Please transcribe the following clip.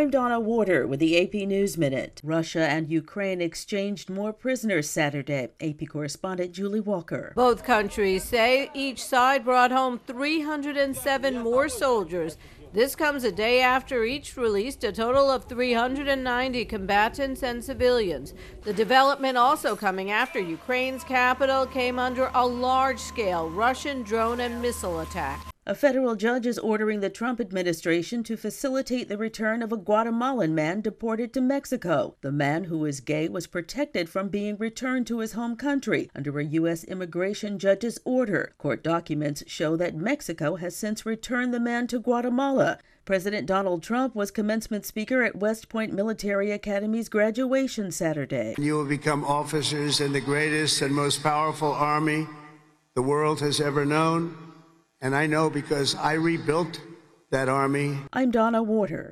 I'm Donna Warder with the AP News Minute. Russia and Ukraine exchanged more prisoners Saturday. AP correspondent Julie Walker. Both countries say each side brought home 307 more soldiers. This comes a day after each released a total of 390 combatants and civilians. The development also coming after Ukraine's capital came under a large-scale Russian drone and missile attack. A federal judge is ordering the Trump administration to facilitate the return of a Guatemalan man deported to Mexico. The man, who is gay, was protected from being returned to his home country under a U.S. immigration judge's order. Court documents show that Mexico has since returned the man to Guatemala. President Donald Trump was commencement speaker at West Point Military Academy's graduation Saturday. You will become officers in the greatest and most powerful army the world has ever known. And I know because I rebuilt that army. I'm Donna Warder.